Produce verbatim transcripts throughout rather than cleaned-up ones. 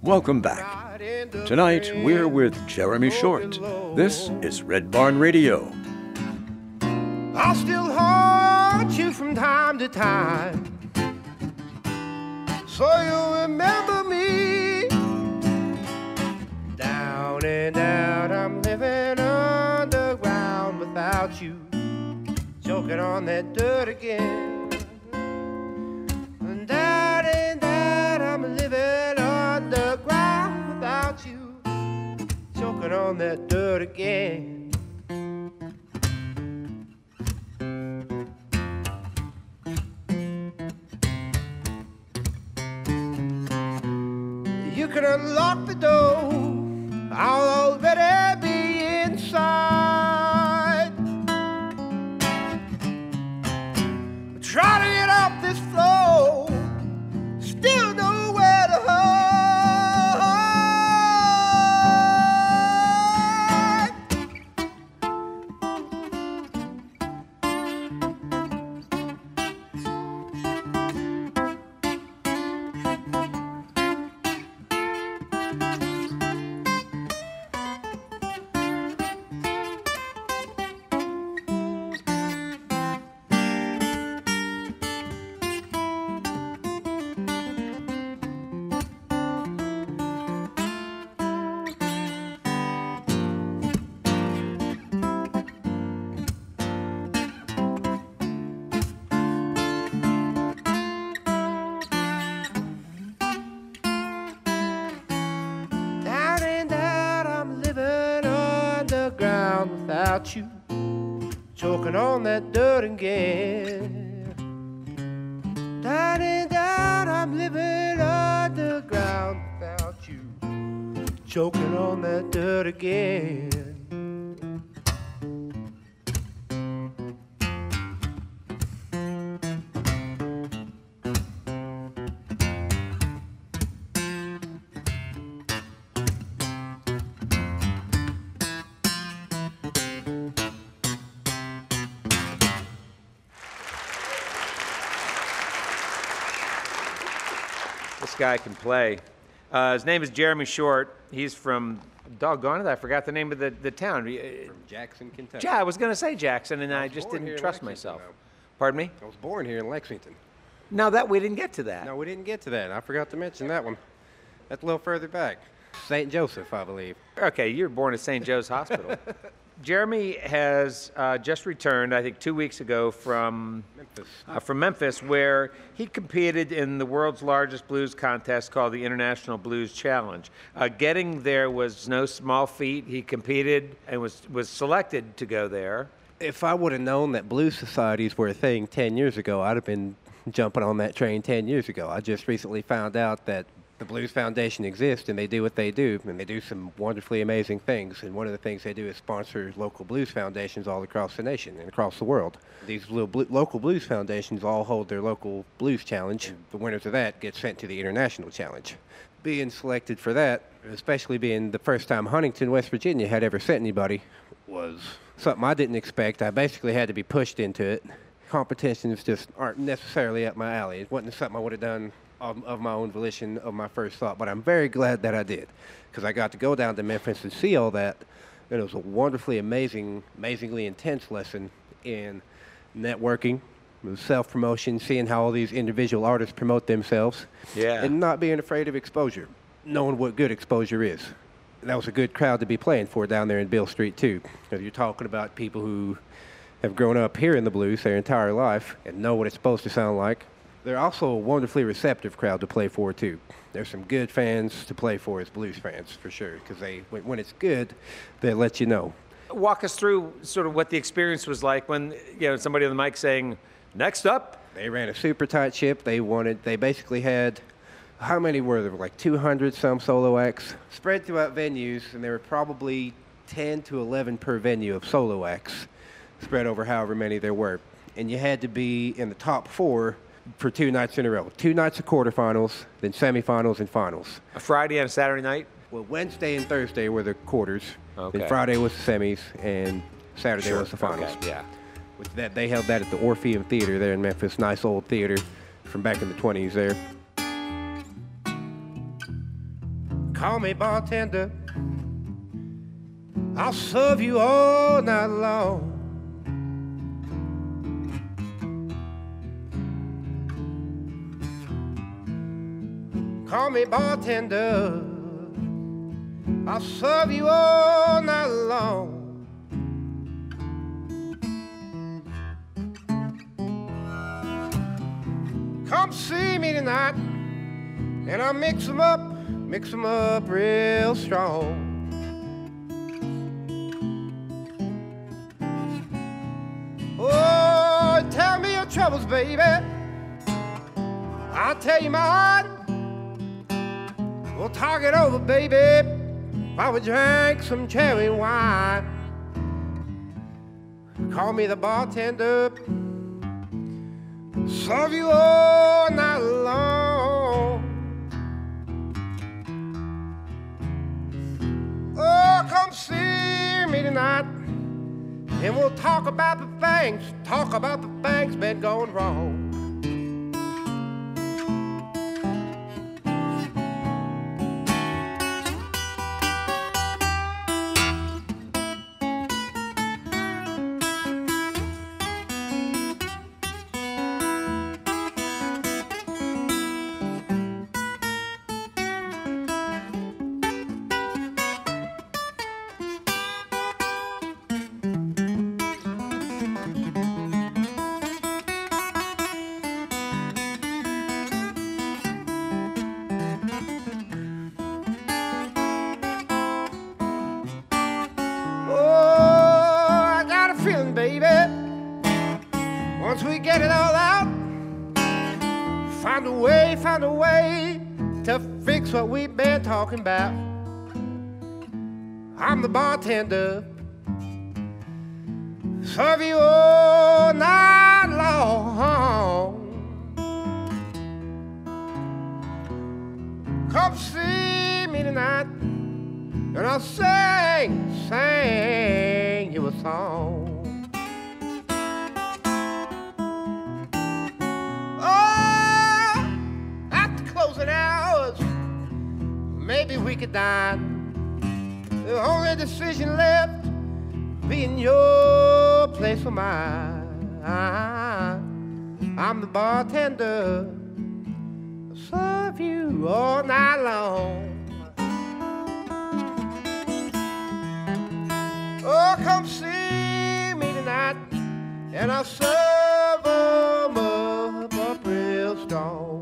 Welcome back. Tonight, we're with Jeremy Short. This is Red Barn Radio. I'll still haunt you from time to time, so you'll remember me. Down and out, I'm living underground without you, choking on that dirt again. And down and out, I'm living underground without you, choking on that dirt again. You can unlock the door, I'll already be inside. Try to get up this floor, still nowhere to hide. Without you, choking on that dirt again. Down and down, I'm living underground without you, choking on that dirt again. This guy can play. Uh, his name is Jeremy Short. He's from, doggone it, I forgot the name of the, the town. From Jackson, Kentucky. Yeah, I was going to say Jackson, and I, I just born didn't here trust in Lexington, myself. though. Pardon me? I was born here in Lexington. No, that we didn't get to that. No, we didn't get to that. I forgot to mention that one. That's a little further back. Saint Joseph, I believe. Okay, you were born at Saint Joe's Hospital. Jeremy has uh, just returned, I think, two weeks ago from Memphis. Uh, from Memphis, where he competed in the world's largest blues contest called the International Blues Challenge. Uh, getting there was no small feat. He competed and was was selected to go there. If I would have known that blues societies were a thing ten years ago, I'd have been jumping on that train ten years ago. I just recently found out that the Blues Foundation exists, and they do what they do, and they do some wonderfully amazing things. And one of the things they do is sponsor local blues foundations all across the nation and across the world. These little blu- local blues foundations all hold their local blues challenge. And the winners of that get sent to the international challenge. Being selected for that, especially being the first time Huntington, West Virginia had ever sent anybody, was something I didn't expect. I basically had to be pushed into it. Competitions just aren't necessarily up my alley. It wasn't something I would have done Of, of my own volition, of my first thought, but I'm very glad that I did, because I got to go down to Memphis and see all that, and it was a wonderfully amazing, amazingly intense lesson in networking, self-promotion, seeing how all these individual artists promote themselves, Yeah. and not being afraid of exposure, knowing what good exposure is. That was a good crowd to be playing for down there in Beale Street, too, because you're talking about people who have grown up here in the blues their entire life and know what it's supposed to sound like. They're also a wonderfully receptive crowd to play for, too. There's some good fans to play for as blues fans, for sure, because they, when, when it's good, they let you know. Walk us through sort of what the experience was like when, you know, somebody on the mic saying, next up. They ran a super tight ship. They wanted, they basically had, how many were there? Like two hundred some solo acts spread throughout venues, and there were probably ten to eleven per venue of solo acts spread over however many there were. And you had to be in the top four for two nights in a row. Two nights of quarterfinals, then semifinals and finals. A Friday and a Saturday night? Well, Wednesday and Thursday were the quarters. Okay. Then Friday was the semis, and Saturday Sure. was the finals. Okay, yeah. With that, they held that at the Orpheum Theater there in Memphis. Nice old theater from back in the twenties there. Call me bartender. I'll serve you all night long. Call me bartender. I'll serve you all night long. Come see me tonight, and I'll mix 'em up, mix 'em up real strong. Oh, tell me your troubles, baby. I'll tell you mine. We'll talk it over, baby, while we drink some cherry wine. Call me the bartender. Serve you all night long. Oh, come see me tonight, and we'll talk about the things, talk about the things been going wrong. Once we get it all out, find a way, find a way to fix what we've been talking about. I'm the bartender, serve you all night long. Come see me tonight, and I'll sing, sing you a song. Hours, maybe we could dine. The only decision left being your place or mine. I'm the bartender, I'll serve you all night long. Oh, come see me tonight, and I'll serve 'em up, up real strong.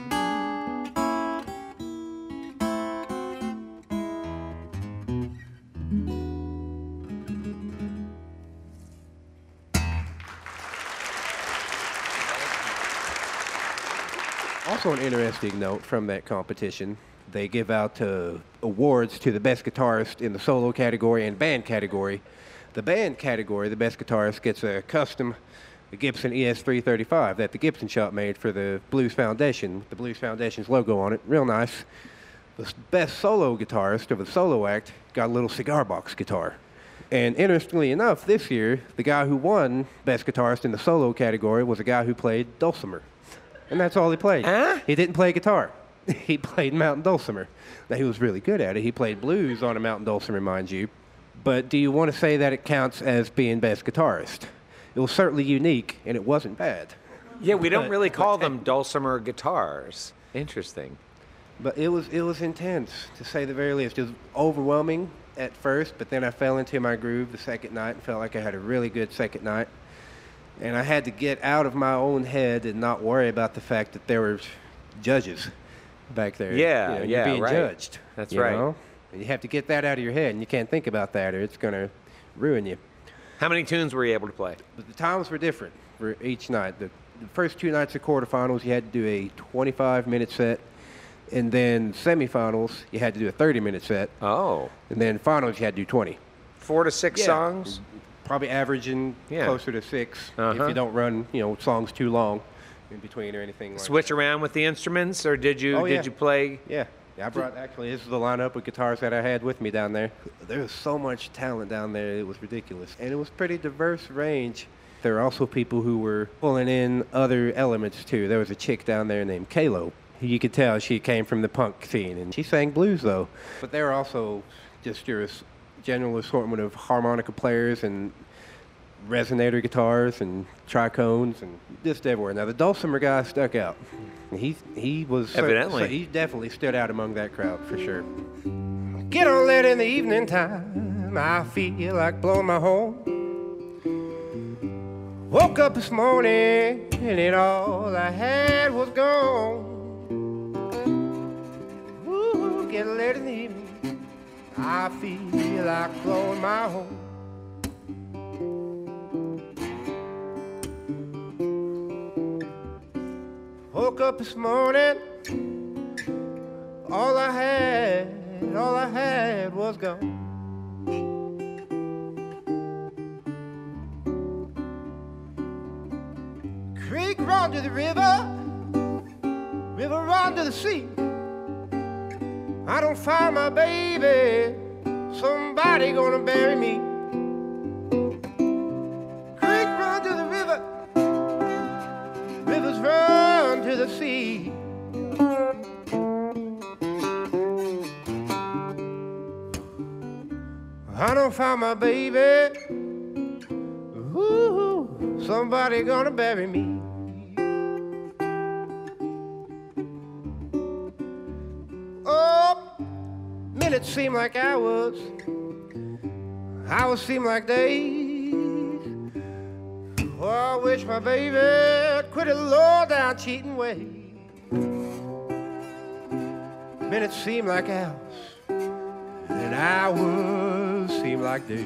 Also, an interesting note from that competition, they give out uh, awards to the best guitarist in the solo category and band category. The band category, the best guitarist gets a custom Gibson E S three thirty-five that the Gibson shop made for the Blues Foundation, the Blues Foundation's logo on it, real nice. The best solo guitarist of the solo act got a little cigar box guitar. And interestingly enough, this year, the guy who won best guitarist in the solo category was a guy who played dulcimer. And that's all he played. Huh? He didn't play guitar. He played mountain dulcimer. Now, he was really good at it. He played blues on a mountain dulcimer, mind you. But do you want to say that it counts as being best guitarist? It was certainly unique, and it wasn't bad. Yeah, we don't But- really call but- them dulcimer guitars. Interesting. But it was, it was intense, to say the very least. It was overwhelming at first, but then I fell into my groove the second night and felt like I had a really good second night. And I had to get out of my own head and not worry about the fact that there were judges back there. Yeah, You know, yeah, you're being right. judged. That's you right. know? And you have to get that out of your head, and you can't think about that, or it's going to ruin you. How many tunes were you able to play? But the times were different for each night. The, the first two nights of quarterfinals, you had to do a twenty-five minute set. And then semifinals, you had to do a thirty minute set. Oh, And then finals, you had to do twenty. four to six Yeah. songs? Probably averaging Yeah. closer to six Uh-huh. if you don't run, you know, songs too long in between or anything like Switch around with the instruments, or did you Oh, did yeah. you play? that. Yeah. Yeah, I brought, actually, this is the lineup with guitars that I had with me down there. There was so much talent down there, it was ridiculous. And it was pretty diverse range. There were also people who were pulling in other elements, too. There was a chick down there named Kalo. You could tell she came from the punk scene, and she sang blues, though. But they were also just your s- general assortment of harmonica players and resonator guitars and tricones and just everywhere. Now, the dulcimer guy stuck out. He, he was... cer- Evidently. He definitely stood out among that crowd, for sure. Get on late in the evening time, I feel like blowing my horn. Woke up this morning and it all I had was gone. Ooh, get late in the evening, I feel like blowing my horn. Woke up this morning, all I had, all I had was gone. Creek run to the river, river run to the sea. I don't find my baby, somebody gonna bury me. Creek run to the river, rivers run to the sea. I don't find my baby, ooh, somebody gonna bury me. Oh, minutes seem like hours, hours seem like days. Oh, I wish my baby quit a low down cheating way. Minutes seem like hours, and hours seem like days.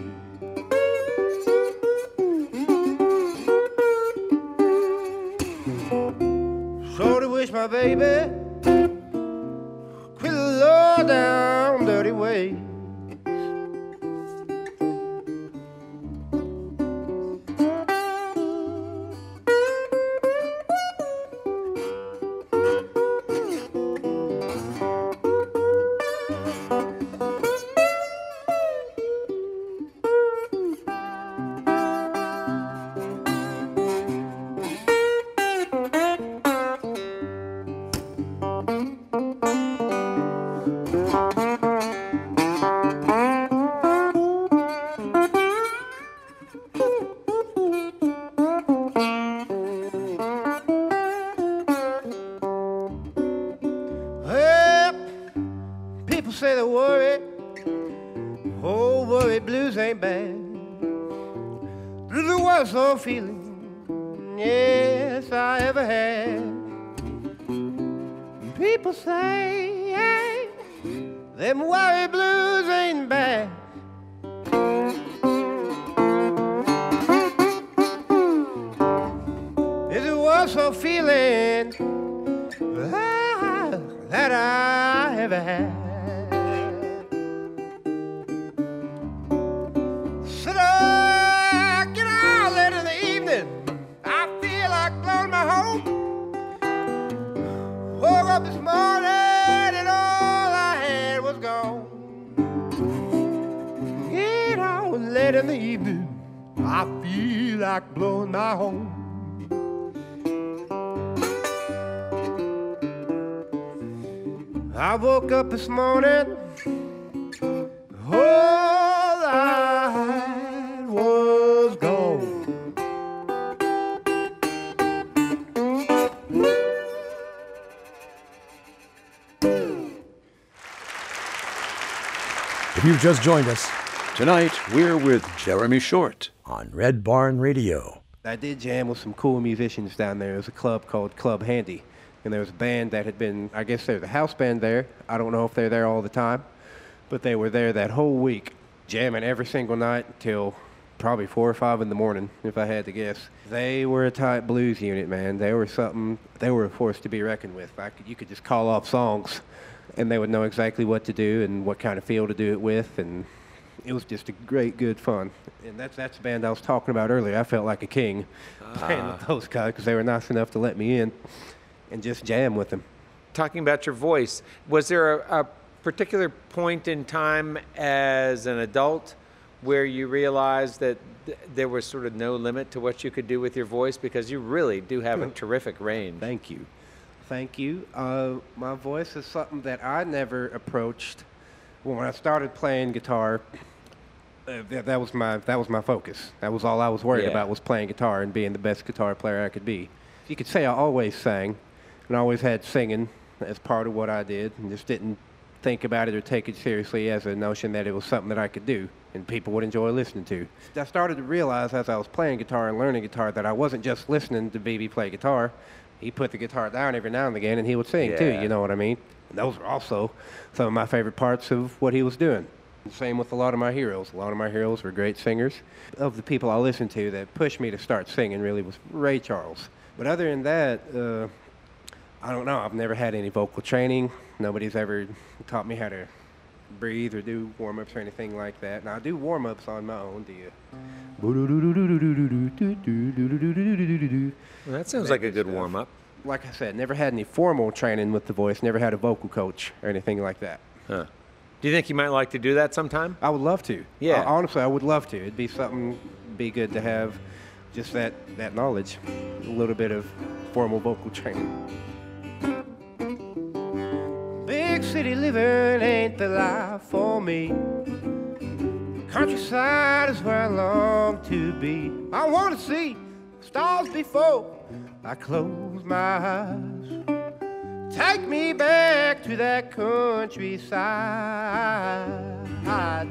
Sure wish my baby quit a low down dirty way. Well, people say they worry, oh, worry blues ain't bad. Through the worst old feeling, yes, I ever had. People say, hey, them worry blues ain't bad. It's the worst old feeling ah, that I ever had. Sit up, get out late in the evening. I feel like blowing my home. Woke up this morning and all I had was gone. Get out late in the evening. I feel like blowing my home. I woke up this morning, all I had was gone. If you've just joined us, tonight we're with Jeremy Short on Red Barn Radio. I did jam with some cool musicians down there. There was a club called Club Handy. And there was a band that had been, I guess there's a house band there. I don't know if they're there all the time. But they were there that whole week, jamming every single night till probably four or five in the morning, if I had to guess. They were a tight blues unit, man. They were something, they were a force to be reckoned with. I could, you could just call off songs, and they would know exactly what to do and what kind of feel to do it with. And it was just a great, good fun. And that's, that's the band I was talking about earlier. I felt like a king playing with those guys because they were nice enough to let me in and just jam with them. Talking about your voice, was there a, a particular point in time as an adult where you realized that th- there was sort of no limit to what you could do with your voice? Because you really do have a terrific range. Thank you. Thank you. Uh, my voice is something that I never approached. When I started playing guitar, uh, that, that was my that was my focus. That was all I was worried Yeah. about, was playing guitar and being the best guitar player I could be. You could say I always sang, and I always had singing as part of what I did, and just didn't think about it or take it seriously as a notion that it was something that I could do and people would enjoy listening to. I started to realize as I was playing guitar and learning guitar that I wasn't just listening to B B play guitar. He put the guitar down every now and again, and he would sing too, Yeah. you know what I mean? And those were also some of my favorite parts of what he was doing. Same with a lot of my heroes. A lot of my heroes were great singers. Of the people I listened to that pushed me to start singing really was Ray Charles. But other than that, uh, I don't know. I've never had any vocal training. Nobody's ever taught me how to breathe or do warm-ups or anything like that. And I do warm-ups on my own. Do you? Well, that sounds like a good warm-up. Like I said, never had any formal training with the voice. Never had a vocal coach or anything like that. Huh. Do you think you might like to do that sometime? I would love to. Yeah. Uh, honestly, I would love to. It'd be something, be good to have just that, that knowledge, a little bit of formal vocal training. Big city living ain't the life for me. Countryside is where I long to be. I want to see stars before I close my eyes. Take me back to that countryside.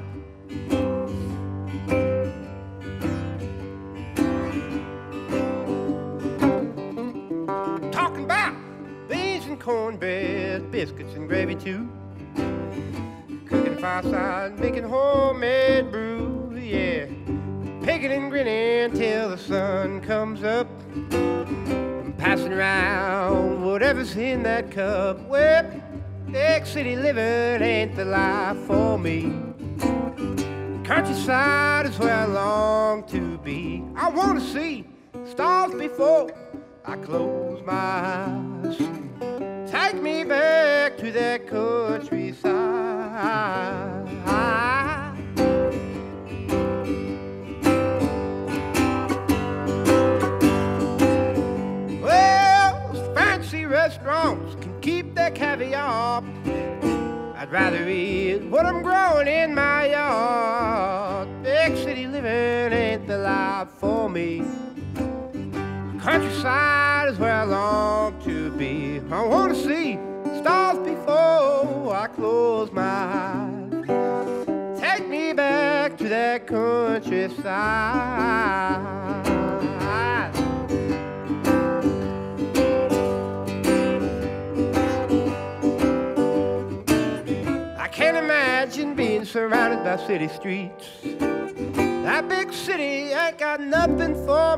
Talking about beans and cornbread, biscuits and gravy too. Cooking fireside, making homemade brew, yeah. Picking and grinning till the sun comes up. Passing around whatever's in that cup. Well, big city living ain't the life for me. Countryside is where I long to be. I want to see stars before I close my eyes. Take me back to that countryside. Restaurants can keep their caviar. I'd rather eat what I'm growing in my yard. Big city living ain't the life for me. Countryside is where I long to be. I want to see stars before I close my eyes. Take me back to that countryside. Can't imagine being surrounded by city streets. That big city ain't got nothing for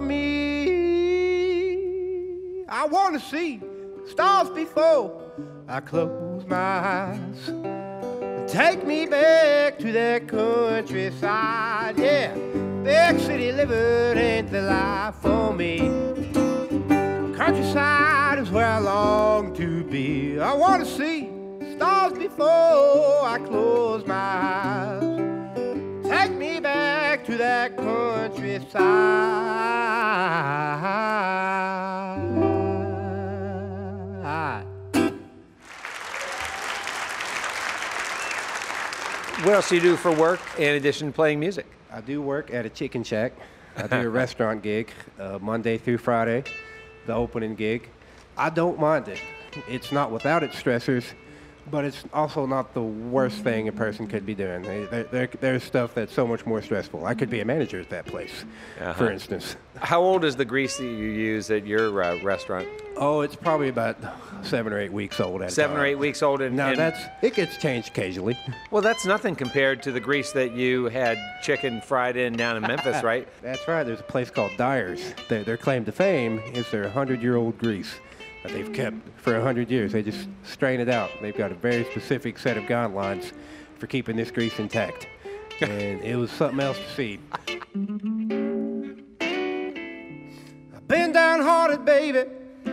me. I want to see stars before I close my eyes. Take me back to that countryside, yeah. Big city living ain't the life for me. Countryside is where I long to be. I want to see stars before I close my eyes. Take me back to that countryside. What else do you do for work in addition to playing music? I do work at a chicken shack. I do a restaurant gig uh, Monday through Friday, the opening gig. I don't mind it. It's not without its stressors, but it's also not the worst thing a person could be doing. There, there, there's stuff that's so much more stressful. I could be a manager at that place, Uh-huh. for instance. How old is the grease that you use at your uh, restaurant? Oh, it's probably about seven or eight weeks old at a Seven or time. eight weeks old? And, No, and- that's, it gets changed occasionally. Well, that's nothing compared to the grease that you had chicken fried in down in Memphis, right? That's right. There's a place called Dyer's. Their, their claim to fame is their hundred-year-old grease that they've kept for a hundred years. They just strain it out. They've got a very specific set of guidelines for keeping this grease intact. And it was something else to see. I've been downhearted, baby,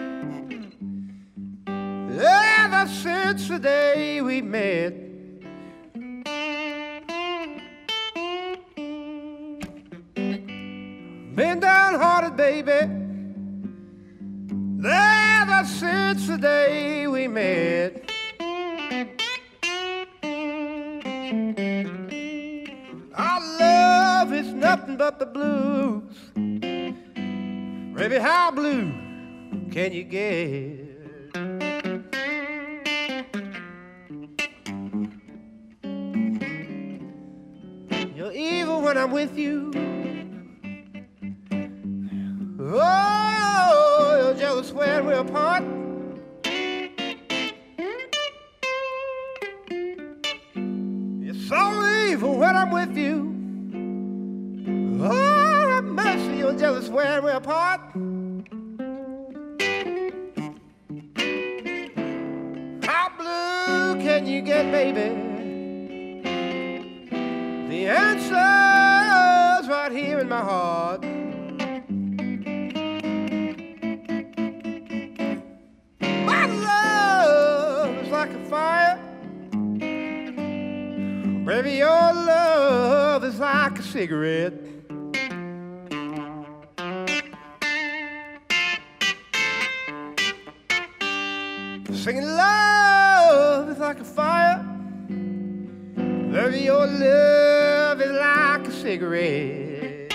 ever since the day we met. Been downhearted, baby, ever ever since the day we met. Our love is nothing but the blues. Baby, how blue can you get? You're evil when I'm with you. Oh, you're jealous when we're apart. You're so evil when I'm with you. Oh, have mercy, you're jealous when we're apart. How blue can you get, baby? The answer's right here in my heart. My love is like a fire. Baby, your love is like a cigarette. Singing love is like a fire. Baby, your love is like a cigarette.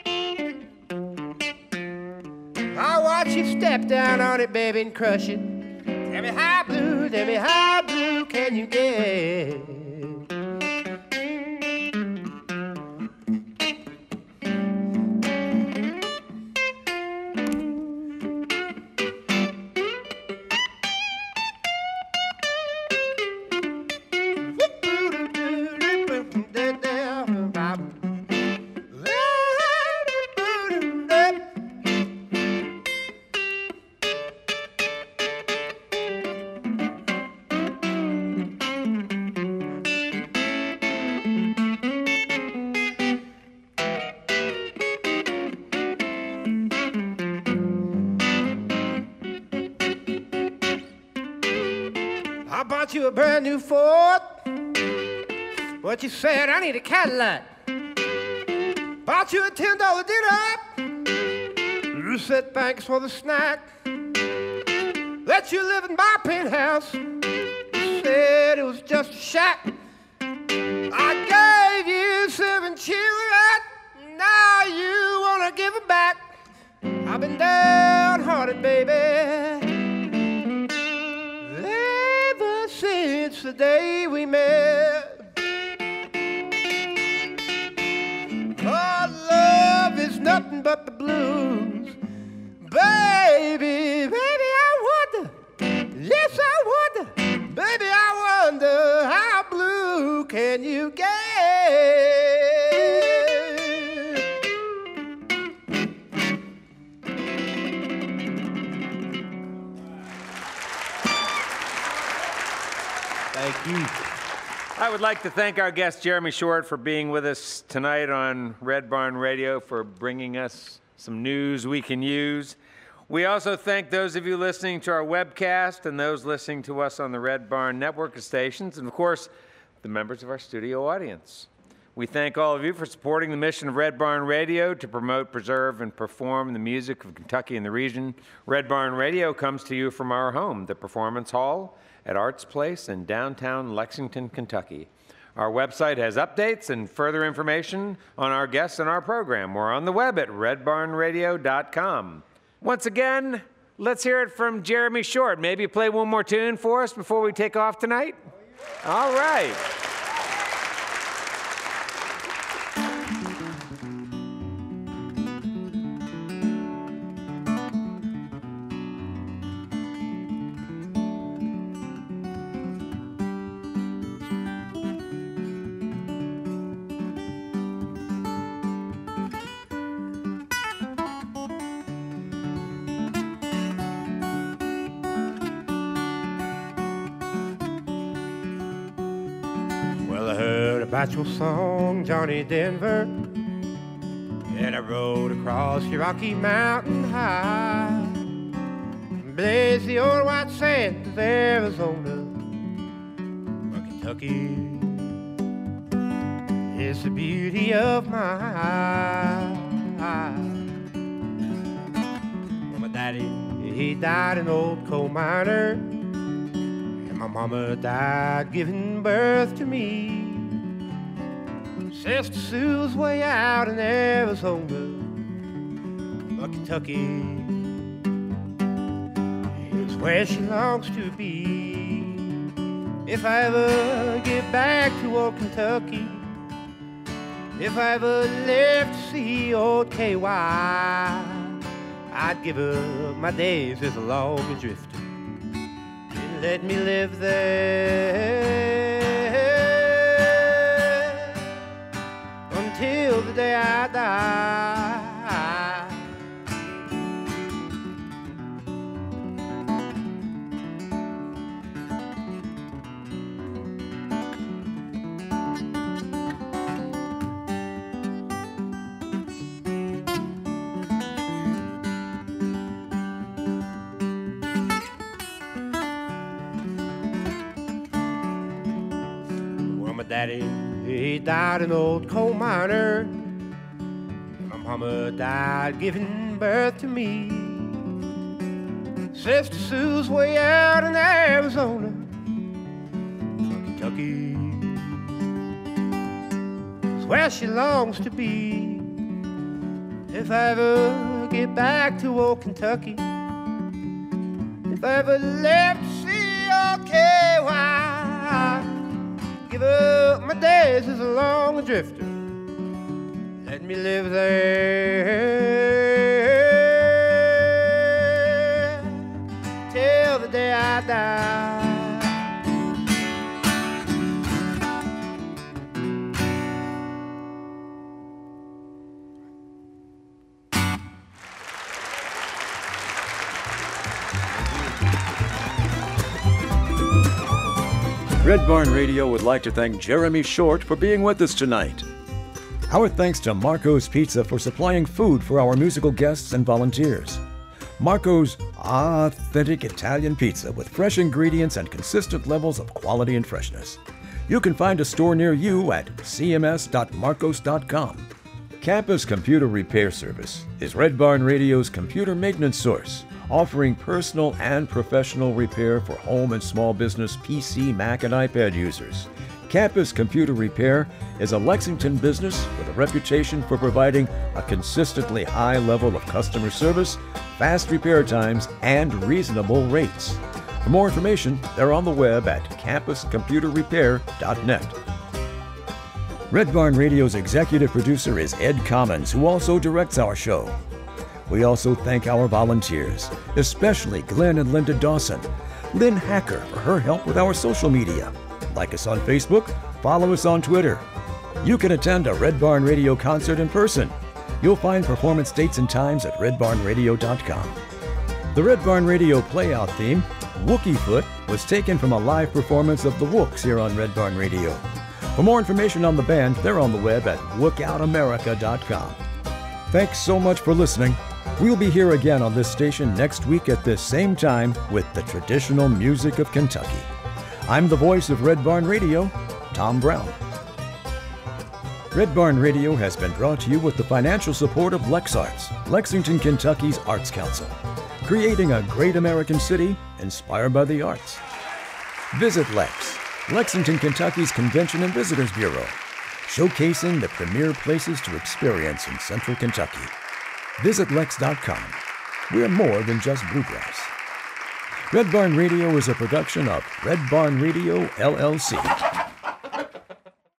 I watch you step down on it, baby, and crush it. Tell me how blue, tell me how blue can you get? I bought you a brand new Ford, but you said I need a Cadillac. Bought you a ten dollar dinner, you said thanks for the snack. Let you live in my penthouse, you said it was just a shack. I gave you seven children, now you wanna give them back. I've been downhearted, baby, since the day we met. Our love is nothing but the blues. Baby, baby, I wonder, yes, I wonder, baby, I wonder how blue can you get? Thank you. I would like to thank our guest, Jeremy Short, for being with us tonight on Red Barn Radio, for bringing us some news we can use. We also thank those of you listening to our webcast and those listening to us on the Red Barn network of stations, and of course, the members of our studio audience. We thank all of you for supporting the mission of Red Barn Radio to promote, preserve, and perform the music of Kentucky and the region. Red Barn Radio comes to you from our home, the Performance Hall at Arts Place in downtown Lexington, Kentucky. Our website has updates and further information on our guests and our program. We're on the web at red barn radio dot com. Once again, let's hear it from Jeremy Short. Maybe play one more tune for us before we take off tonight? All right. About your song, Johnny Denver, and I rode across your Rocky Mountain high, blazed the old white sand of Arizona. But Kentucky is the beauty of my eyes. Well, my daddy, he died an old coal miner, and my mama died giving birth to me. Sister Sue's way out in Arizona, but Kentucky is where she longs to be. If I ever get back to old Kentucky, if I ever live to see old K Y, I'd give up my days as a log drifter and let me live there until the day I die. Daddy, he died an old coal miner, and my mama died giving birth to me. Sister Sue's way out in Arizona, Kentucky is where she longs to be. If I ever get back to old Kentucky, if I ever live to see old K Y, give up my days as a long drifter, let me live there till the day I die. Red Barn Radio would like to thank Jeremy Short for being with us tonight. Our thanks to Marco's Pizza for supplying food for our musical guests and volunteers. Marco's authentic Italian pizza with fresh ingredients and consistent levels of quality and freshness. You can find a store near you at c m s dot marcos dot com. Campus Computer Repair Service is Red Barn Radio's computer maintenance source, offering personal and professional repair for home and small business P C, Mac, and iPad users. Campus Computer Repair is a Lexington business with a reputation for providing a consistently high level of customer service, fast repair times, and reasonable rates. For more information, they're on the web at campus computer repair dot net. Red Barn Radio's executive producer is Ed Commons, who also directs our show. We also thank our volunteers, especially Glenn and Linda Dawson, Lynn Hacker for her help with our social media. Like us on Facebook, follow us on Twitter. You can attend a Red Barn Radio concert in person. You'll find performance dates and times at red barn radio dot com. The Red Barn Radio playout theme, Wookie Foot, was taken from a live performance of the Wooks here on Red Barn Radio. For more information on the band, they're on the web at wook out america dot com. Thanks so much for listening. We'll be here again on this station next week at this same time with the traditional music of Kentucky. I'm the voice of Red Barn Radio, Tom Brown. Red Barn Radio has been brought to you with the financial support of LexArts, Lexington, Kentucky's Arts Council, creating a great American city inspired by the arts. Visit Lex, Lexington, Kentucky's Convention and Visitors Bureau, showcasing the premier places to experience in Central Kentucky. Visit lex dot com. We're more than just bluegrass. Red Barn Radio is a production of Red Barn Radio, L L C.